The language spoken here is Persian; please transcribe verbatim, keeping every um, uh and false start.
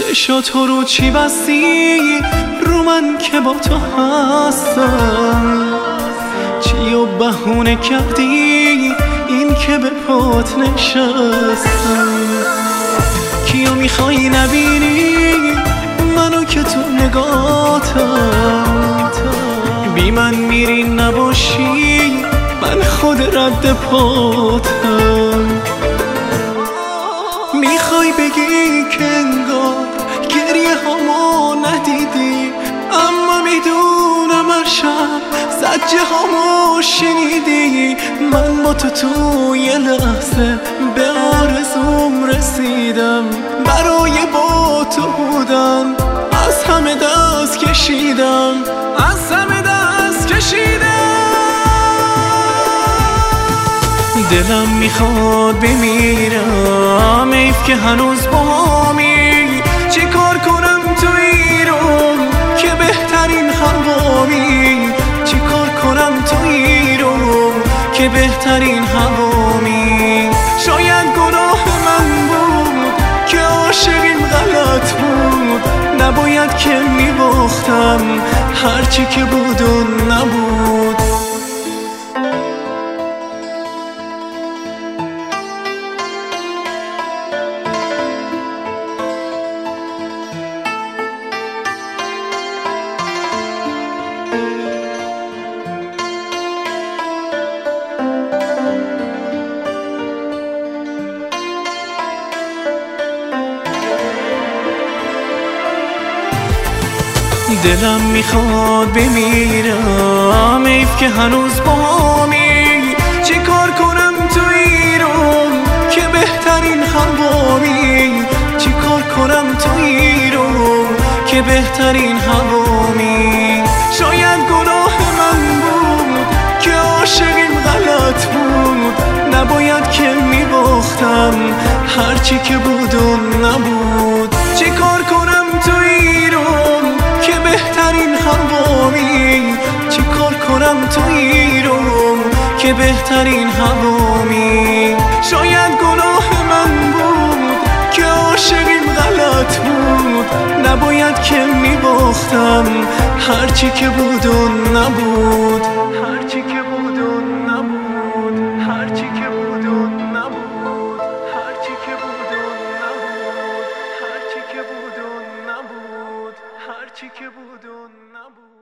چشا تو رو چی بستی رو من که با تو هستم، چی و بهونه کردی این که به پات نشستم. کیو میخوای نبینی منو که تو نگاتم، بی من میری نباشی من خود رد پاتم. میخوای بگی که انگار گریه هامو ندیدی، اما میدونم هر شب زجه هامو شنیدی. من با تو تو یه لحظه به آرزوم رسیدم، برای با تو بودم از همه دست کشیدم، از همه دست کشیدم. دلم میخواد بمیرم ایف که هنوز بامی، چی کار کنم توی رو که بهترین هوامی، چی کار کنم توی رو که بهترین هوامی. شاید گناه من بود که عاشقیم غلط بود، نباید که میباختم هرچی که بود و نبود. دلم میخواد بمیرم ایف که هنوز بامی، چی کار کنم توی رو که بهترین هوامی، چی کار کنم توی رو که بهترین هوامی. شاید گناه من بود که عاشقیم غلط بود، نباید که میباختم هرچی که بود و نبود. چی کار کنم توی رو که بهترین هوامی، چی کار کنم توی رو که بهترین هوامی. شاید گناه من بود که عاشقیم غلط بود، نباید که میباختم هرچی که بود و نبود، هرچی که بود و نبود، هرچی که بود و نبود، هرچی که بود و نبود، هرچی که بود و نبود، هرچی که بود و نبود.